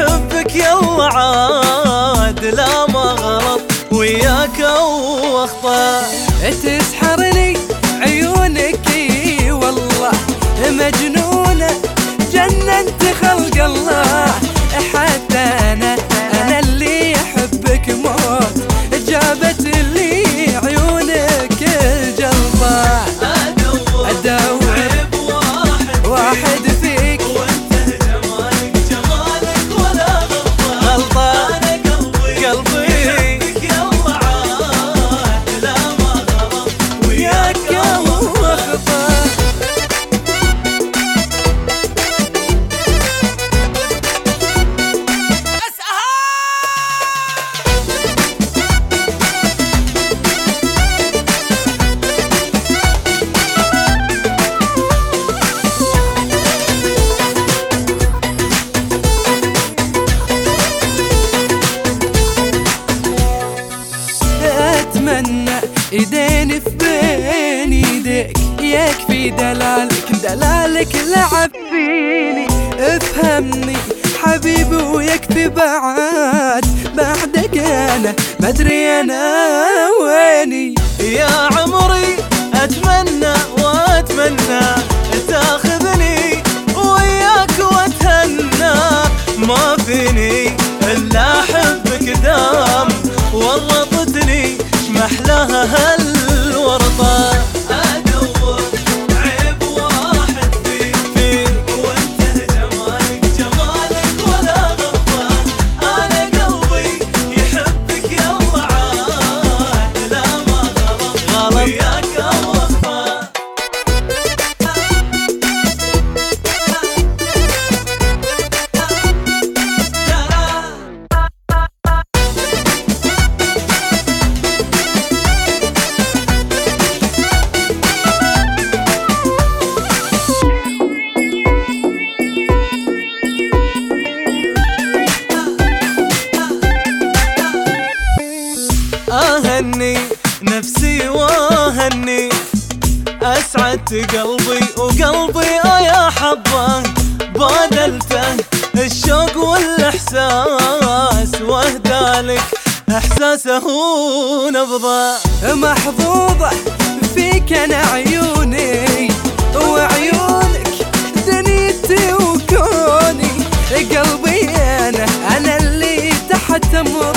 يحبك يلا عاد لا ما غلط وياك واخطا. تسحرني عيونك والله مجنونة جننت خلق الله. حتى أنا اللي أحبك موت جابت لي عيونك الجلطة. أدور واحد فيك وانت جمالك ولا غلطة. أنا قلبي يحبك يلا عاد لا ما غلط وياك واخطا. أتمنى إيدين في بين إيديك يكفي دلالك لعب فيني. افهمني حبيبي ويكفي بعدك أنا مدري أنا ويني. يا عمري أتمنى وأتمنى تاخذني وياك واتهنى. ما فيني إلا أحبك دام ورطتني محلاها هالورطة. أدور عيب واحد فيك وانت جمالك ولا غلطة. أنا قلبي يحبك يلا عاد لا ما غلط وياك واخطا. أهني نفسي وأهني أسعدت قلبي وقلبي يا حبه بادلته الشوق والإحساس واهدالك إحساسه ونبضه. محظوظة فيك أنا عيوني وعيونك دنيتي وكوني. قلبي أنا اللي تحت أمر